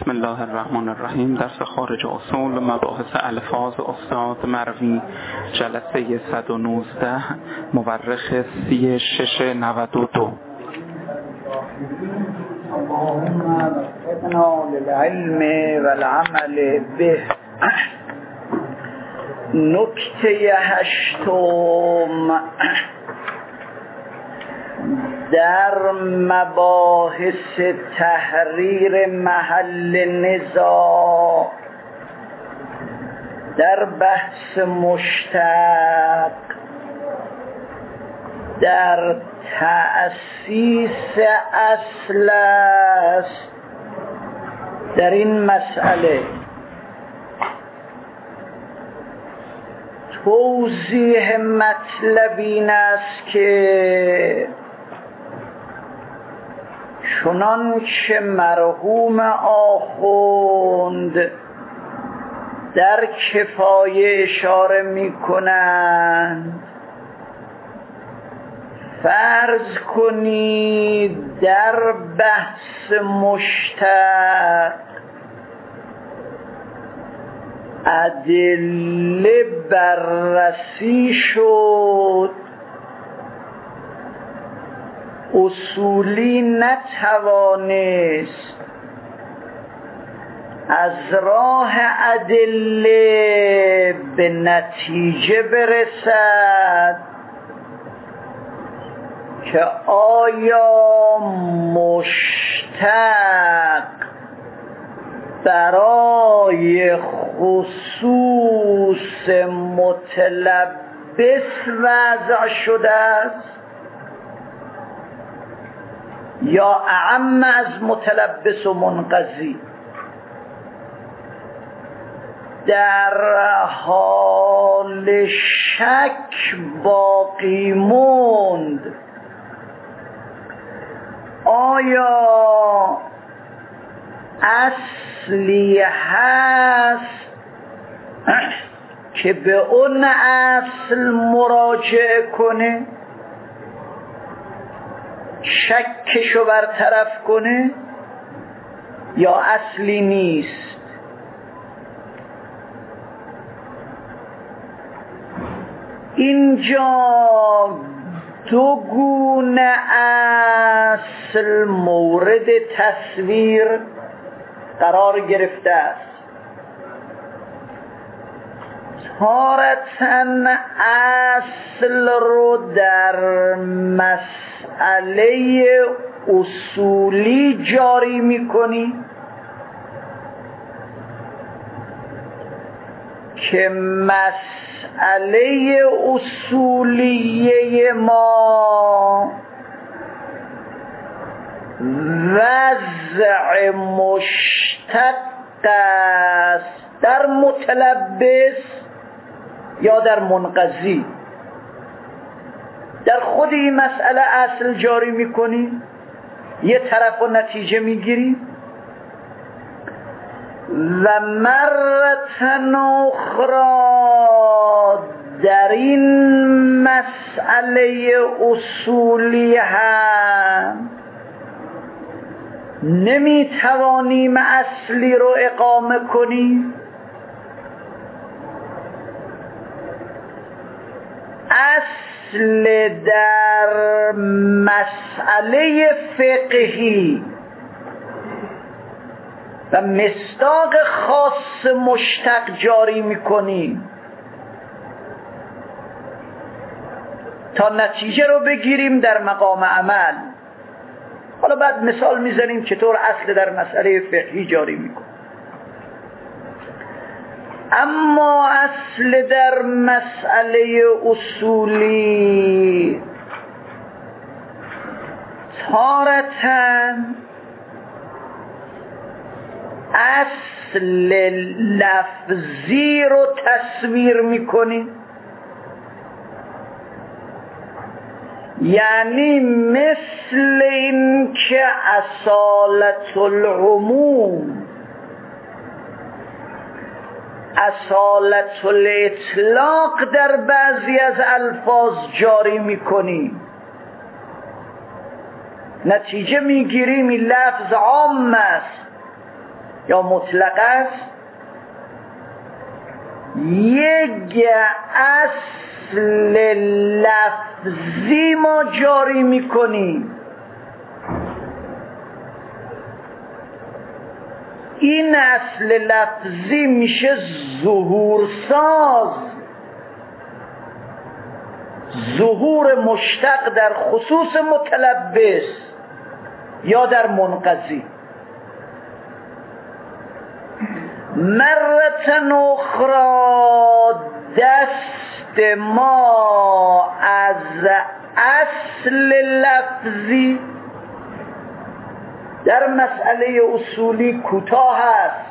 بسم الله الرحمن الرحیم. درس خارج اصول مباحث الفاظ استاد مروی، جلسه 119، مورخ 3692. اللهم وفقنا للعلم والعمل به. نکته 8 در مباحث تحریر محل نزاع در بحث مشتق در تأسیس اصل است. در این مسئله توضیح مطلب این است که چنان که مرحوم آخوند در کفایه اشاره می کنند، فرض کنید در بحث مشتق ادله بررسی شد، اصولی نتوانست از راه ادله به نتیجه برسد که آیا مشتق برای خصوص متلبس وضع شده است یا اعم از متلبس و منقضی. در حال شک باقی موند آیا اصلی هست که به اون اصل مراجعه کنه، شکشو برطرف کنه، یا اصلی نیست؟ اینجا دو گونه اصل مورد تصویر قرار گرفته است. تارةً اصل رو در مسئله اصولی جاری می‌کنی که مسئله اصولیه ما وضع مشتق است در متلبس یا در منقضی. در خود این مسئله اصل جاری میکنی، یه طرف و نتیجه میگیری، و مرة اخرى در این مسئله اصولی هم نمیتوانیم اصلی رو اقامه کنی. اصل در مسئله فقهی و مصداق خاص مشتق جاری میکنیم تا نتیجه رو بگیریم در مقام عمل. حالا بعد مثال میزنیم چطور اصل در مسئله فقهی جاری میکنیم. اما اصل در مسئله اصولی تارةً اصل لفظی رو تصویر میکنی، یعنی مثل این که اصالت العموم، اصالت الاطلاق در بعضی از الفاظ جاری میکنی، نتیجه میگیریم این لفظ عام است یا مطلق است، یک اصل لفظی ما جاری میکنیم. این اصل لفظی میشه ظهورساز، ظهور مشتق در خصوص متلبس یا در منقضی. مرة اخرى دست ما از اصل لفظی در مسئله اصولی کوتاه است،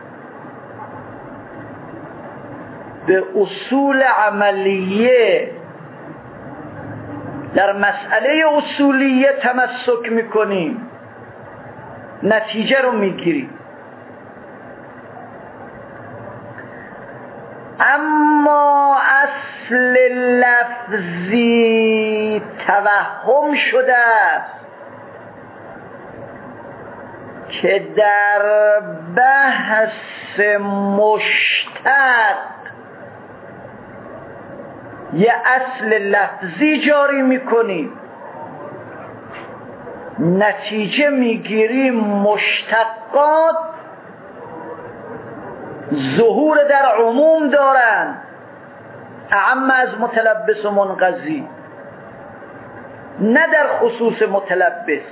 به اصول عملیه در مسئله اصولیه تمسک میکنیم، نتیجه رو میگیریم. اما اصل لفظی توهم شده است که در بحث مشتق یه اصل لفظی جاری میکنیم، نتیجه میگیریم مشتقات ظهور در عموم دارند، اعم از متلبس و منقضی، نه در خصوص متلبس.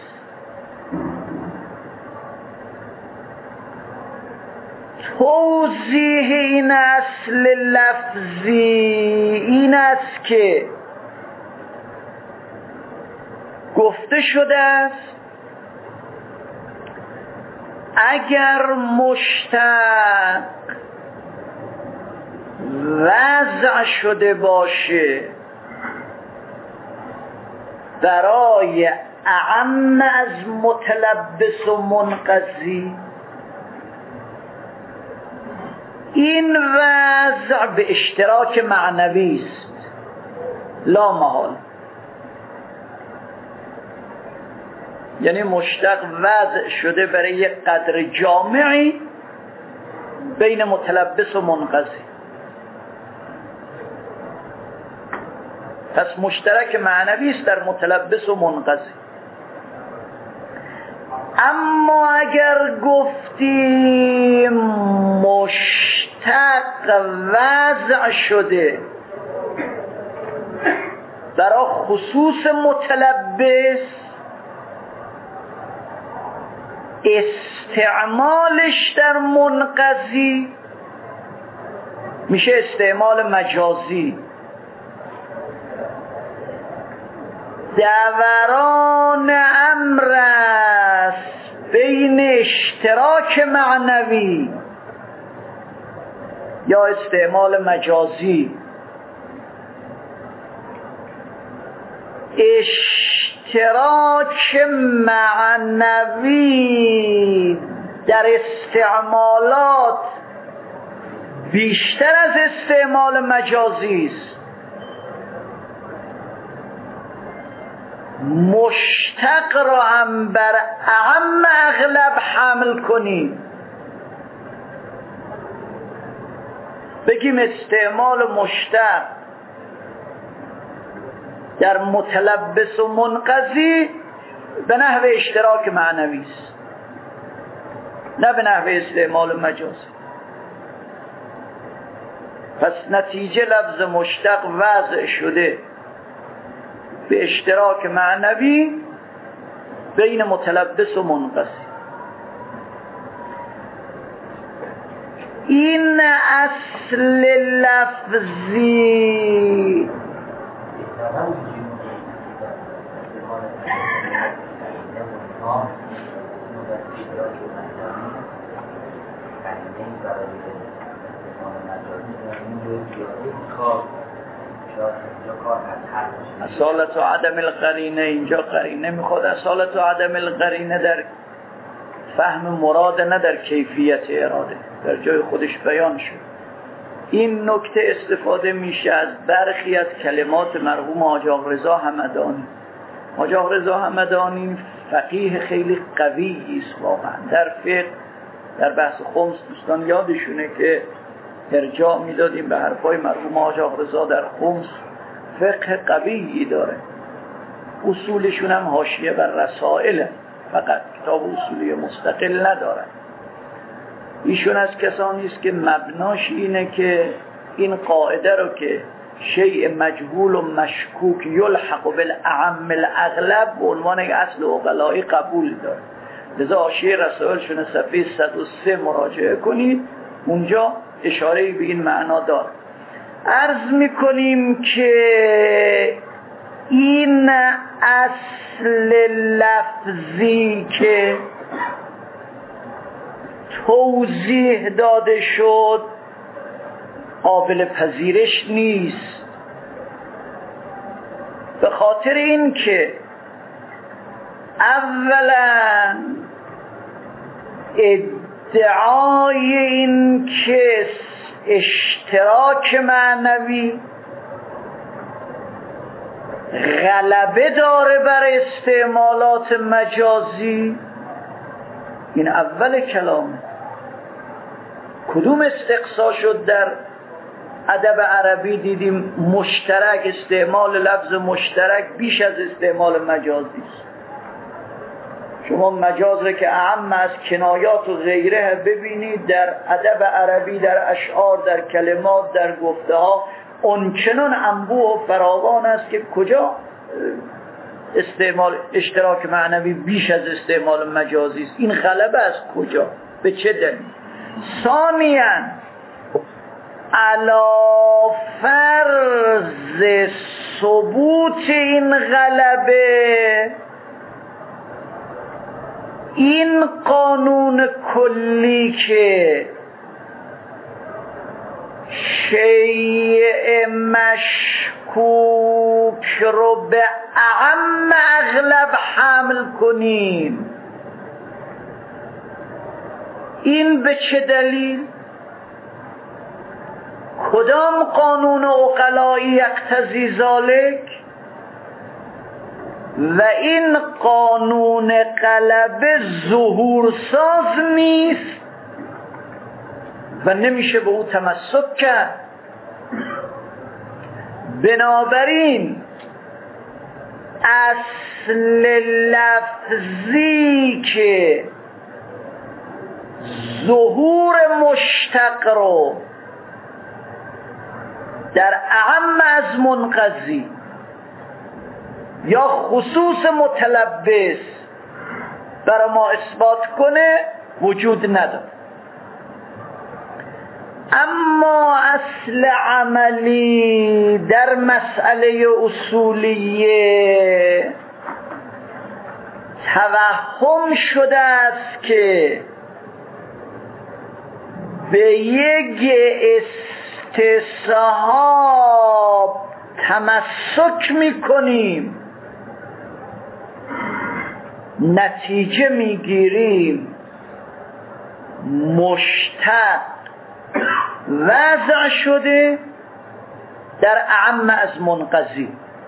توضیح این اصل لفظی این است که گفته شده است اگر مشتق وضع شده باشه برای اعم از متلبس و منقضی، این وضع به اشتراک معنوی است لا محال. یعنی مشتق وضع شده برای یک قدر جامعی بین متلبس و منقضی، پس مشترک معنوی است در متلبس و منقضی. اما اگر گفتیم مشتق وضع شده برای خصوص متلبس، استعمالش در منقضی میشه استعمال مجازی، دوران امر است بین اشتراک معنوی یا استعمال مجازی. اشتراک معنوی در استعمالات بیشتر از استعمال مجازی است. مشتق را هم بر اعم اغلب حمل کنیم، بگیم استعمال مشتق در متلبس و منقضی به نحو اشتراک معنوی است، نه به نحو استعمال مجازی. پس نتیجه لفظ مشتق وضع شده به اشتراک معنوی بین متلبس و منقضی. این اصل لفظی اصالت و عدم القرینه، اینجا قرینه میخواد اصالت و عدم القرینه در فهم مراد نه در کیفیت اراده، در جای خودش بیان شد. این نکته استفاده میشه از برخی از کلمات مرحوم حاج آقا رضا همدانی. حاج آقا رضا همدانی فقیه خیلی قوی است واقعا، در فقه در بحث خمس دوستان یادشونه که ارجاع میدادیم به حرفای مرحوم حاج آقارضا در خمس. فقه قویی داره، اصولشون هم حاشیه بر رسائل، فقط کتاب اصولی مستقل ندارن. ایشون از کسانی است که مبناش اینه که این قاعده رو که شیء مجهول و مشکوک یلحق بالاعم الاغلب به عنوان یک اصل عقلایی قبول داره. لذا حاشیه رسائلشون صفحه 103 مراجعه کنید، اونجا اشاره به این معنا داره. عرض میکنیم که این اصل لفظی که توضیح داده شد قابل پذیرش نیست، به خاطر این که اولا ادعای این که اشتراک معنوی غلبه داره بر استعمالات مجازی، این اول کلامه. کدوم استقصا شد در ادب عربی؟ دیدیم مشترک، استعمال لفظ مشترک بیش از استعمال مجازی است. شما مجاز را که اعم از کنایات و غیره ببینید در ادب عربی، در اشعار، در کلمات، در گفته ها اونچنان انبوه و فراوان است که کجا استعمال اشتراک معنوی بیش از استعمال مجازی است. این غلبه از کجا؟ به چه دلیل؟ ثانیاً علی فرض ثبوت این غلبه، این قانون کلی که شیء مشکوک رو به اعم اغلب حمل کنیم، این به چه دلیل؟ کدام قانون عقلایی یقتضی ذلک؟ و این قانون غلبه ظهور ساز نیست و نمیشه به او تمسک کرد. بنابراین اصل لفظی که ظهور مشتق رو در اعم از منقضی یا خصوص متلبس برای ما اثبات کنه وجود نداره. اما اصل عملی در مسئله اصولیه توهم شده است که به یک استصحاب تمسک میکنیم، نتیجه میگیریم مشتق وضع شده در اعم از منقضی.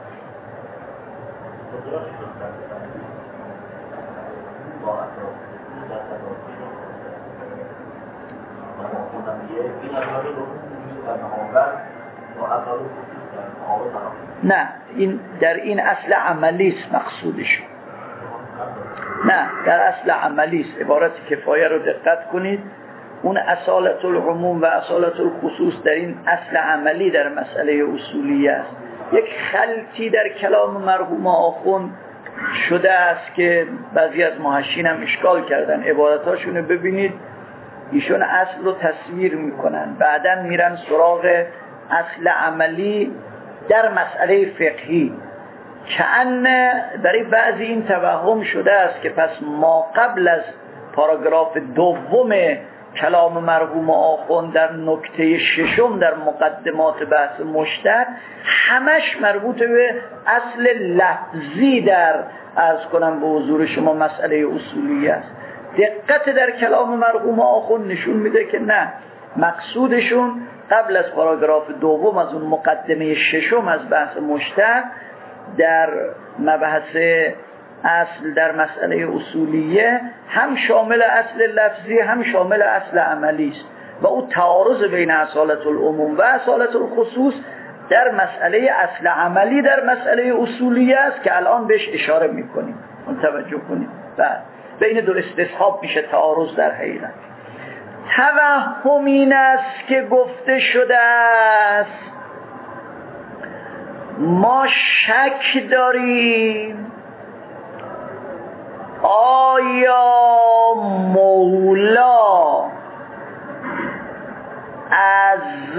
نه، این در این اصل عملی است مقصودشون. نه، در اصل عملی است. عبارت کفایه رو دقت کنید، اون اصالت العموم و اصالت الخصوص در این اصل عملی در مسئله اصولی است. یک خلطی در کلام مرحوم آخوند شده است که بعضی از محشین هم اشکال کردن. عبارتاشون رو ببینید، ایشون اصل رو تصویر میکنن، بعدن میرن سراغ اصل عملی در مسئله فقهی. کأن برای بعضی این توهم شده است که پس ما قبل از پاراگراف دوم کلام مرحوم آخوند در نکته ششم در مقدمات بحث مشتق همش مربوط به اصل لفظی در عرض کنم به حضور شما مسئله اصولی است. دقت در کلام مرحوم آخوند نشون میده که نه، مقصودشون قبل از پاراگراف دوم از اون مقدمه ششم از بحث مشتق در مبحث اصل در مسئله اصولیه هم شامل اصل لفظی هم شامل اصل عملی است و او تعارض بین اصالت العموم و اصالت الخصوص در مسئله اصل عملی در مسئله اصولیه است که الان بهش اشاره میکنیم. توجه کنیم. بعد بین دو استصحاب میشه تعارض در حقیقت. توهم این است که گفته شده است ما شک داریم آیا مولا از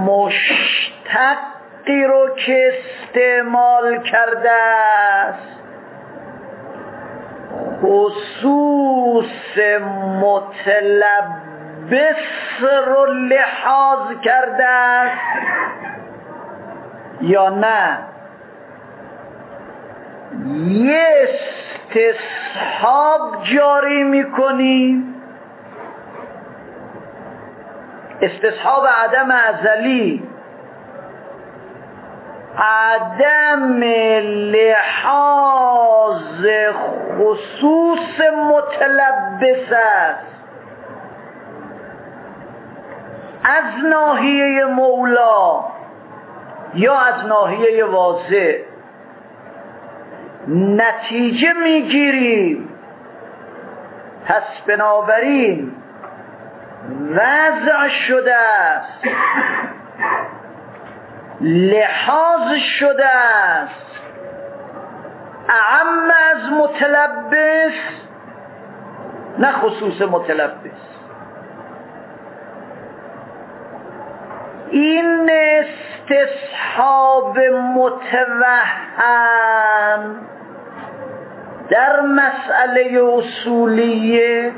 مشتقی رو که استعمال کرده است خصوص متلبس رو لحاظ کرده است یا نه یه استصحاب جاری میکنیم، استصحاب عدم ازلی، عدم لحاظ خصوص متلبس است از ناحیه مولا یا از ناحیه واضح. نتیجه میگیریم پس بنابراین وضع شده است، لحاظ شده است اعم از متلبس نه خصوص متلبس. این استصحاب متوهم در مسئله اصولیه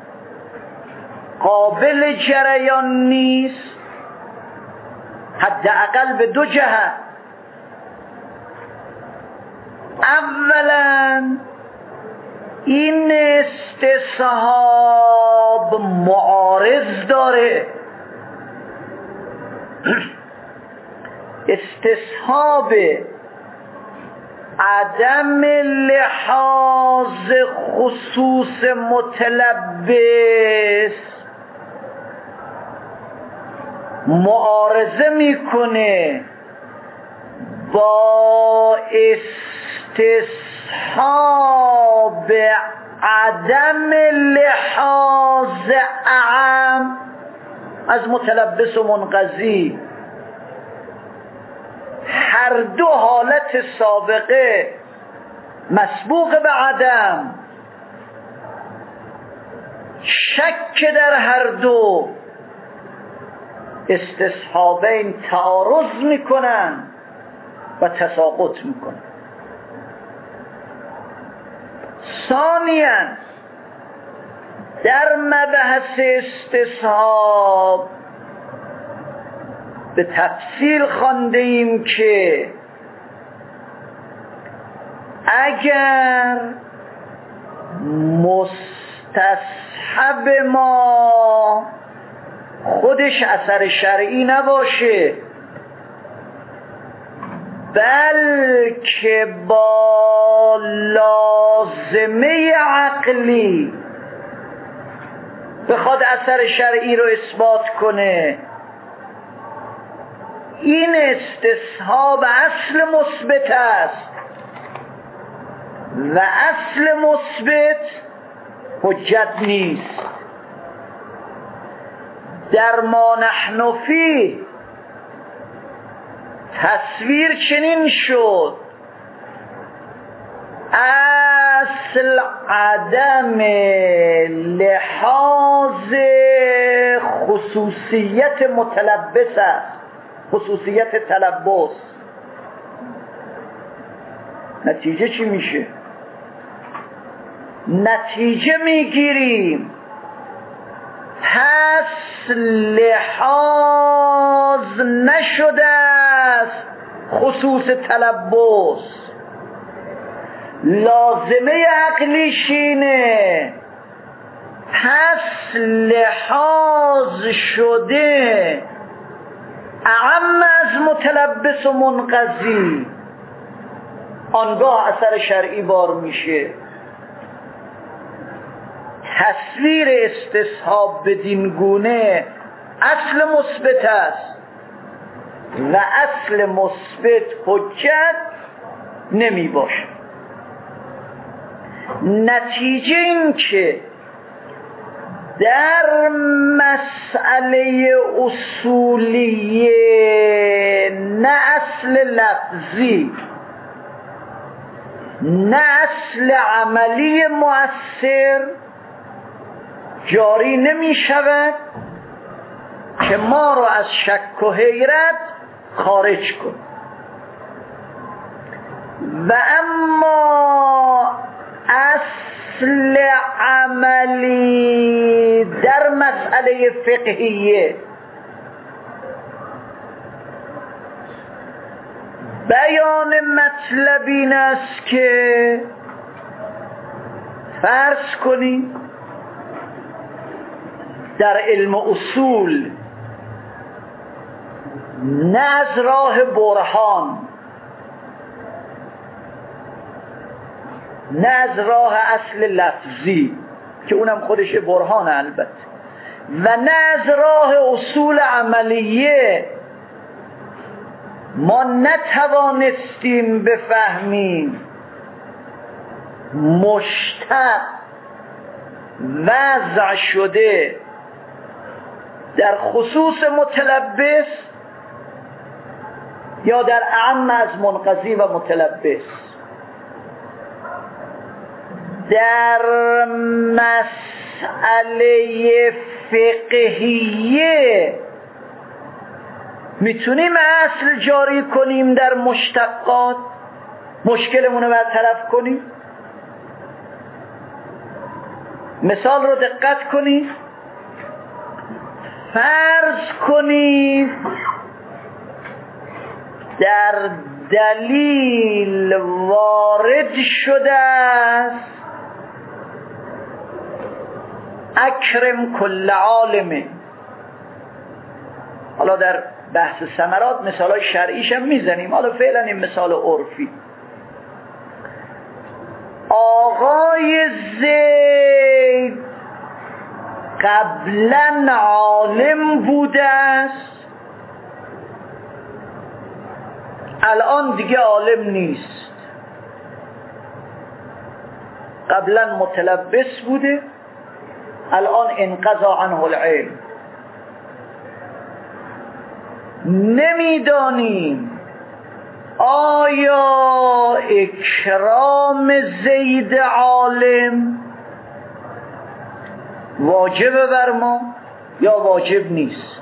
قابل جریان نیست، حداقل به دو جهت. اولا این استصحاب معارض داره، استصحاب عدم لحاظ خصوص متلبس معارضه میکنه با استصحاب عدم لحاظ اعم از متلبس و منقضی. هر دو حالت سابقه مسبوق به عدم، شک در هر دو استصحابین تعارض میکنن و تساقط میکنن. ثانیاً در مبحث استصحاب به تفصیل خوانده ایم که اگر مستصحب ما خودش اثر شرعی نباشه بلکه با لازمه عقلی بخواد اثر شرعی رو اثبات کنه، این استصحاب اصل مثبت است و اصل مثبت حجت نیست. در ما نحن فیه تصویر چنین شد اصل عدم لحاظ خصوصیت متلبس است، خصوصیت تلبس. نتیجه چی میشه؟ نتیجه میگیریم پس لحاظ نشده است خصوص تلبس، لازمه عقلیش اینه پس لحاظ شده اعم از متلبس و منقضی. آنگاه اثر شرعی بار میشه. تصویر استصحاب بدین گونه اصل مثبت است و اصل مثبت حجت نمی باشه. نتیجه این که در مسئله اصولیه نه اصل لفظی نه اصل عملی مؤثر جاری نمی شود که ما رو از شک و حیرت خارج کن. و اما اصل عملی در مسئله فقهیه بیان مطلب این است که فرض کنید در علم اصول نه از راه برهان نه از راه اصل لفظی که اونم خودش برهان البته و نه از راه اصول عملیه ما نتوانستیم بفهمیم مشتق وضع شده در خصوص متلبس یا در اعم از منقضی و متلبس. در مسئله فقهیه میتونیم اصل جاری کنیم در مشتقات، مشکلمون رو برطرف کنیم. مثال رو دقت کنید. فرض کنید در دلیل وارد شده است اکرم کل عالمه. حالا در بحث ثمرات مثالای شرعیش هم میزنیم، حالا فعلا این مثال عرفی. آقای زید قبلا عالم بوده است، الان دیگه عالم نیست. قبلا متلبس بوده، الان انقضا عنه العلم. نمیدانیم آیا اکرام زید عالم واجب بر ما یا واجب نیست.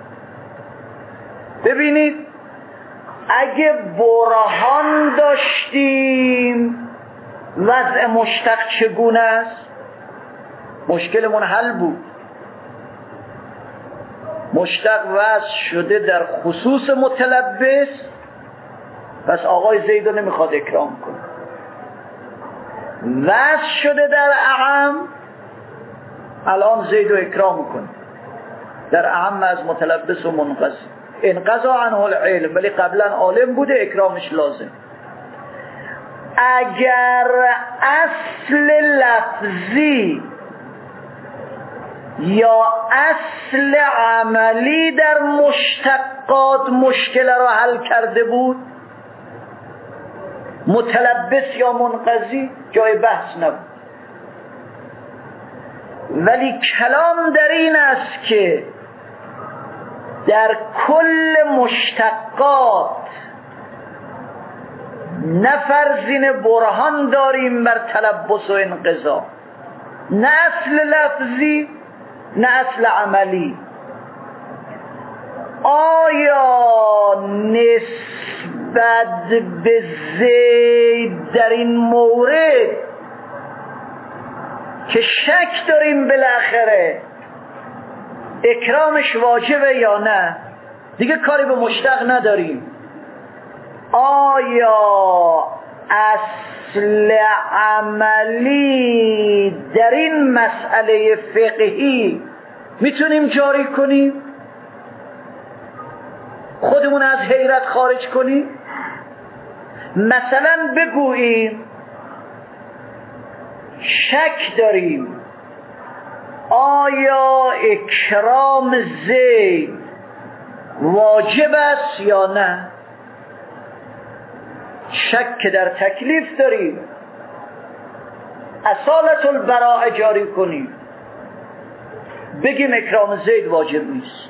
ببینید اگه برهان داشتیم وضع مشتق چگونه است مشکلمون حل بود. مشتق وضع شده در خصوص متلبس، پس آقای زید رو نمیخواد اکرام کنه. وضع شده در اعم، الان زید رو اکرام کنه در اعم از متلبس و منقضی. انقضا عنه العلم، ولی قبلا عالم بوده، اکرامش لازم. اگر اصل لفظی یا اصل عملی در مشتقات مشکل را حل کرده بود، متلبس یا منقضی جای بحث نبود. ولی کلام در این است که در کل مشتقات نه فرزین برهان داریم بر تلبس و انقضا، نه اصل لفظی نه اصل عملی. آیا نسبت به زید در این مورد که شک داریم بالاخره اکرامش واجبه یا نه، دیگه کاری به مشتق نداریم، آیا اصل عملی در این مسئله فقهی میتونیم جاری کنیم؟ خودمون از حیرت خارج کنیم؟ مثلا بگوییم شک داریم آیا اکرام زید واجب است یا نه. شک در تکلیف داریم، اصالت البراء جاری کنیم، بگیم اکرام زید واجب نیست.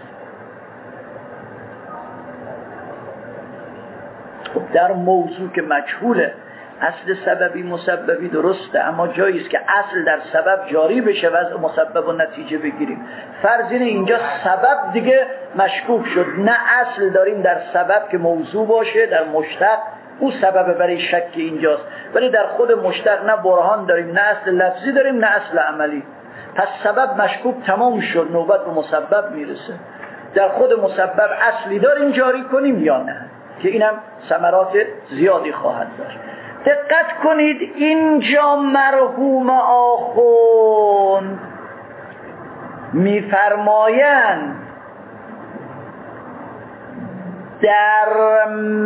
در موضوع که مجهوله، اصل سببی مسببی درسته، اما جایی است که اصل در سبب جاری بشه و از مسبب و نتیجه بگیریم. فرض اینه اینجا سبب دیگه مشکوک شد، نه اصل داریم در سبب که موضوع باشه در مشتق، اون سبب برای شک اینجاست، ولی در خود مشتق نه برهان داریم، نه اصل لفظی داریم، نه اصل عملی. پس سبب مشکوک تمام شد، نوبت به مسبب میرسه. در خود مسبب اصلی داریم جاری کنیم یا نه، که اینم ثمرات زیادی خواهد داشت. دقت کنید اینجا مرحوم آخوند میفرمایند در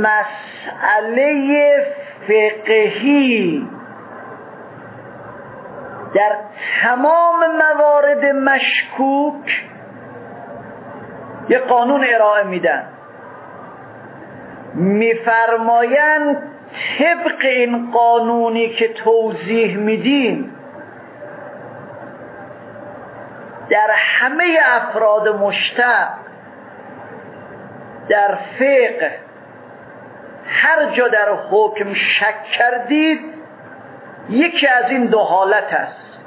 مسئله فقهی در تمام موارد مشکوک یه قانون ارائه میدن، میفرمایند طبق این قانونی که توضیح میدیم در همه افراد مشتق در فقه هر جا در حکم شک کردید یکی از این دو حالت است: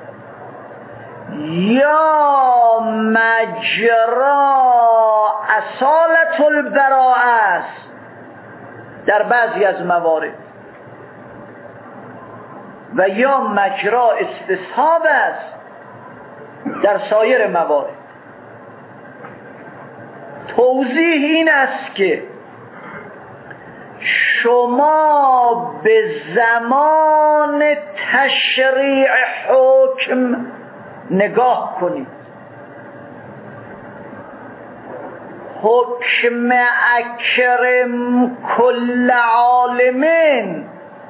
یا مجرا اصالت البراء است در بعضی از موارد و یا مجرا استصحاب است در سایر موارد. توضیح این است که شما به زمان تشریع حکم نگاه کنید. حکم اکرم کل عالمین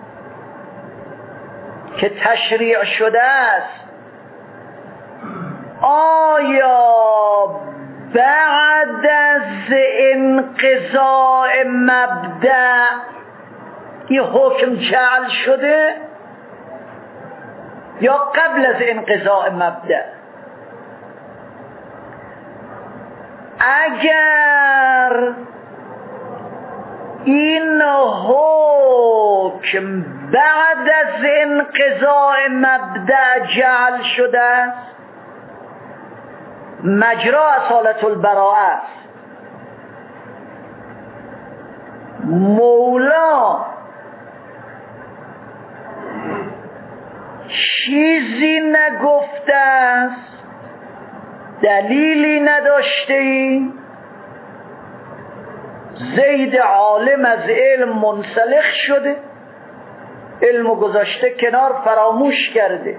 که تشریع شده است، آیا بعد از انقضاء مبدأ این حکم جعل شده یا قبل از انقضاء مبدأ؟ اگر این حکم بعد از انقضاء مبدأ جعل شده است، مجرا اصالت البراء است. مولا چیزی نگفته است، دلیلی نداشته ای، زید عالم از علم منسلخ شده، علمو گذاشته کنار، فراموش کرده.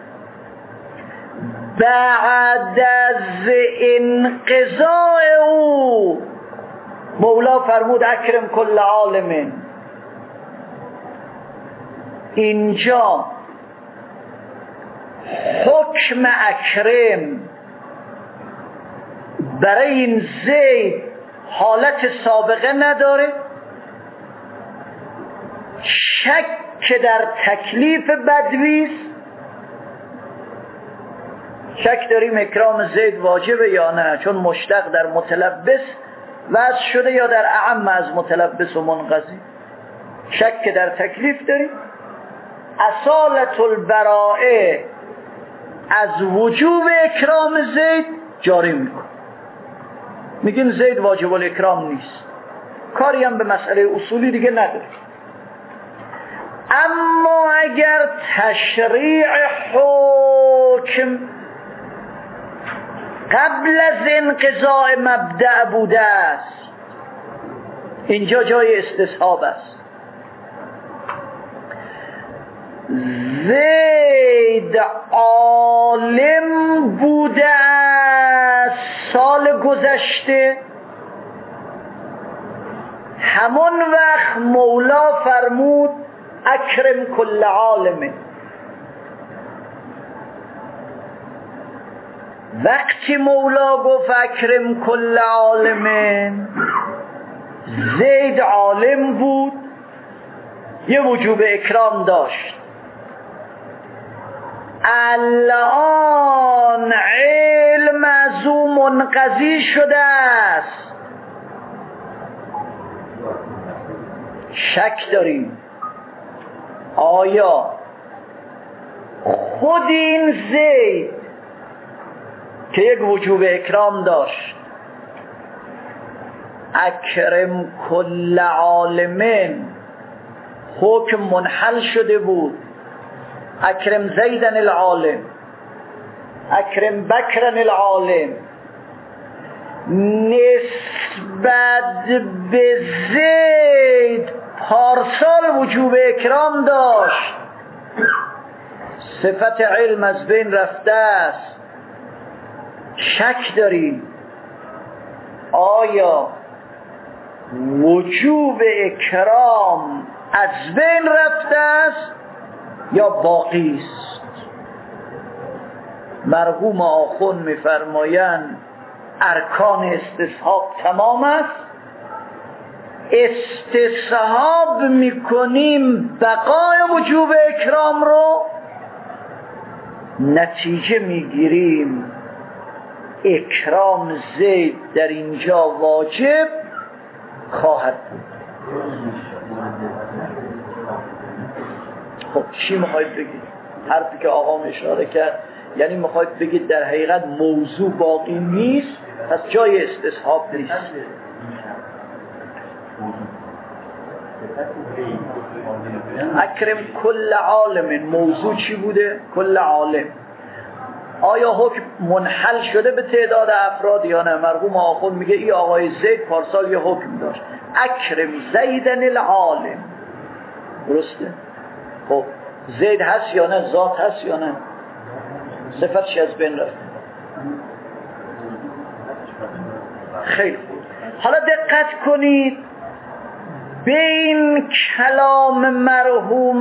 بعد از انقضاء او مولا فرمود اکرم کل عالمین. اینجا حکم اکرم برای این زید حالت سابقه نداره، شک در تکلیف بدویست. شک داریم اکرام زید واجبه یا نه، چون مشتق در متلبس وضع شده یا در اعم از متلبس و منقضی. شک در تکلیف داریم. اصالت البراءه از وجوب اکرام زید جاری میکن، میگیم زید واجب الاکرام نیست، کاری هم به مسئله اصولی دیگه نداره. اما اگر تشریع حکم قبل از انقضاء مبدأ بوده است، اینجا جای استصحاب است. زید عالم بوده است سال گذشته، همون وقت مولا فرمود اکرم کل عالمه. وقتی مولا گفت اکرم کل عالمه، زید عالم بود، یه وجوب اکرام داشت. الان علم از او منقضی شده است. شک داریم آیا خود این زید که یک وجوب اکرام داشت، اکرم کل عالمین، حکم منحل شده بود، اکرم زیدن العالم، اکرم بکرن العالم، نسبت به زید پارسال وجوب اکرام داشت، صفت علم از بین رفته است. شک داریم آیا وجوب اکرام از بین رفته است یا باقی است. مرحوم آخوند می‌فرمایند ارکان استصحاب تمام است، استصحاب میکنیم بقای وجوب اکرام رو، نتیجه میگیریم اکرام زید در اینجا واجب خواهد بود. خب چی میخواید بگید؟ حرفی که آقام اشاره کرد یعنی میخواید بگید در حقیقت موضوع باقی نیست، پس جای استصحاب نیست. اکرم کل عالم، موضوع چی بوده؟ کل عالم. آیا حکم منحل شده به تعداد افراد یا نه؟ مرحوم آخوند میگه ای آقای زید پارسال یه حکم داشت، اکرم زیدن العالم. درسته؟ خب زید هست یا نه؟ ذات هست یا نه؟ صفتش از بین رفت. خیلی خوب. حالا دقت کنید به این کلام مرحوم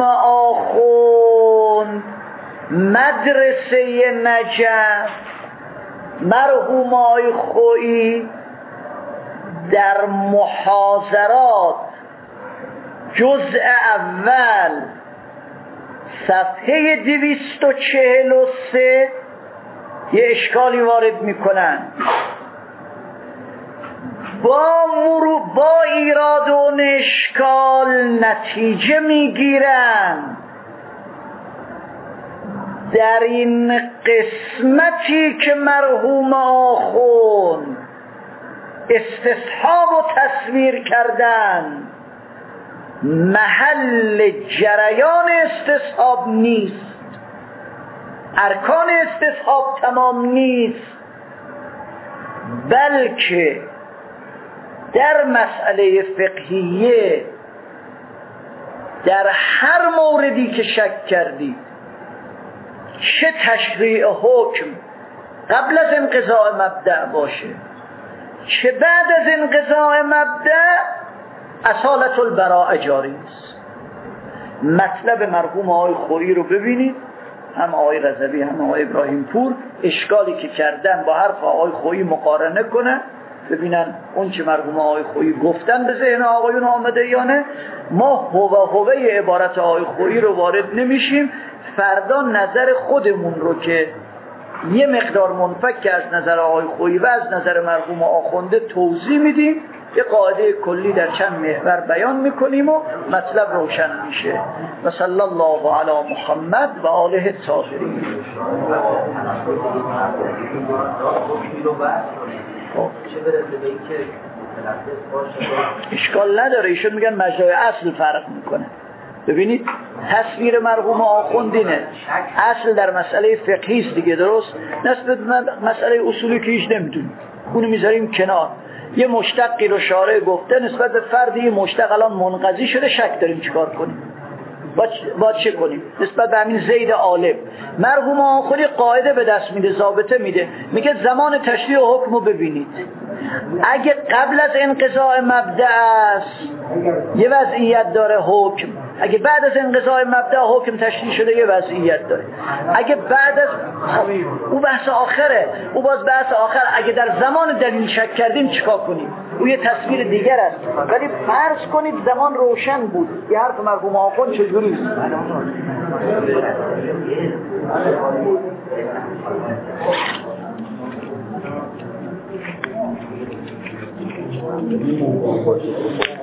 آخوند مدرسه نجف. مرحوم آقای خویی در محاضرات جزء اول صفحه 243 یه اشکالی وارد میکنن. با ایراد اون اشکال نتیجه میگیرن در این قسمتی که مرحوم آخوند استصحاب و تصویر کردن محل جریان استصحاب نیست، ارکان استصحاب تمام نیست، بلکه در مسئله فقهیه در هر موردی که شک کردید، چه تشریع حکم قبل از انقضاء مبدأ باشه چه بعد از انقضاء مبدأ، اصالت البراءه جاری است. مطلب مرحوم آقای خویی رو ببینید، هم آقای رضوی هم آقای ابراهیم پور اشکالی که کردن با حرف آقای خویی مقارنه کنن، ببینن اون چه مرحوم آقای خویی گفتن به ذهن آقایون آمده یا نه. ما هوه عبارت آقای خویی رو وارد نمیشیم، فردا نظر خودمون رو که یه مقدار منفک از نظر آقای خویی و از نظر مرحوم آخونده توضیح میدیم، یه قاعده کلی در چند محور بیان میکنیم و مطلب روشن میشه. و صلی الله علی محمد و آله الطاهرین. اشکال نداره، ایشون میگن مجرای اصل فرق میکنه. ببینید تصویر مرحوم آخوندینه، اصل در مسئله فقهی است دیگه، درست؟ نسبت مسئله اصولی که هیچ نمیدونیم اونو میذاریم کنار. یه مشتقی رو شارع گفته نسبت به فردی، یه مشتق الان منقضی شده، شک داریم چیکار کنیم؟ با چه کنیم؟ نسبت به همین زید عالم مرحوم آخوندی قاعده به دست میده، ضابطه میده، میگه زمان تشریع حکم رو ببینید، اگه قبل از انقضاء مبدأ است یه وضعیت داره حکم، اگه بعد از انقضاء مبدأ حکم تشریح شده یه وضعیت داره. اگه بعد از او بحث آخره، او باز بحث آخر. اگه در زمان دلیل شک کردیم چیکار کنیم؟ او یه تصویر دیگر است. ولی فرض کنید زمان روشن بود، یه حرف مرحوم آخوند چجوری است؟